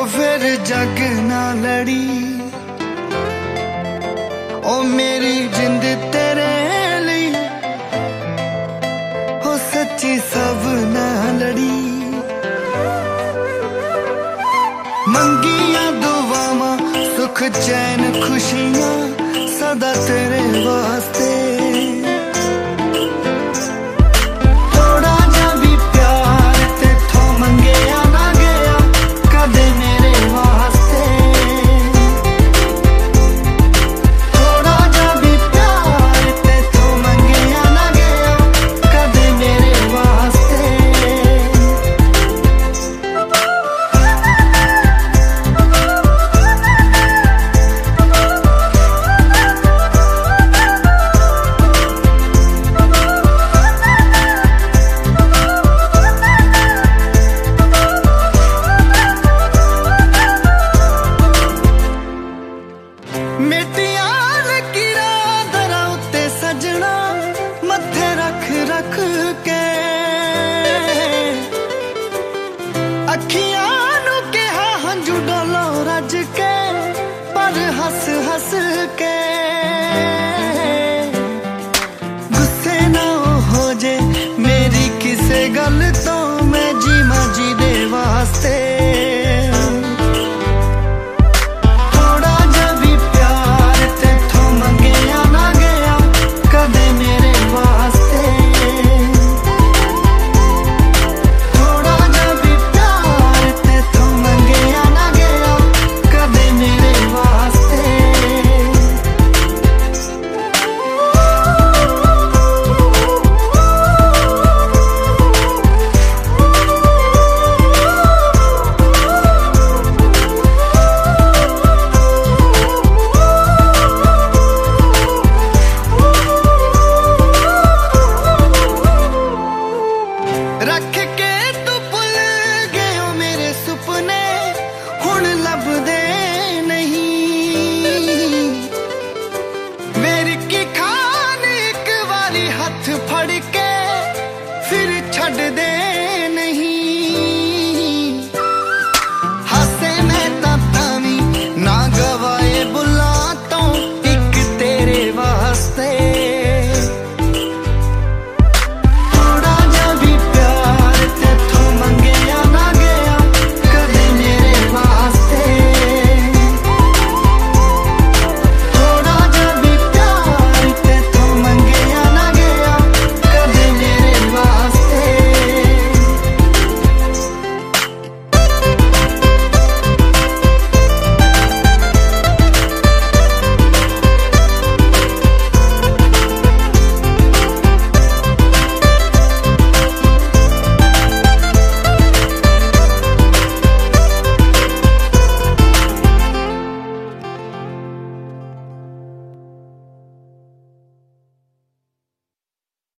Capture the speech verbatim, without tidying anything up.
फिर जग ना लड़ी, ओ मेरी जिंद तेरे लिए, ओ सच्ची सब ना लड़ी। मंगिया दुआवां सुख चैन खुशियां सदा तेरे वास्ते, अखियां नू कहा हंजू डोलो रज के, पर हस हस के गुस्से ना हो जे मेरी किसे गल तो, मैं जीवा जी दे वास्ते।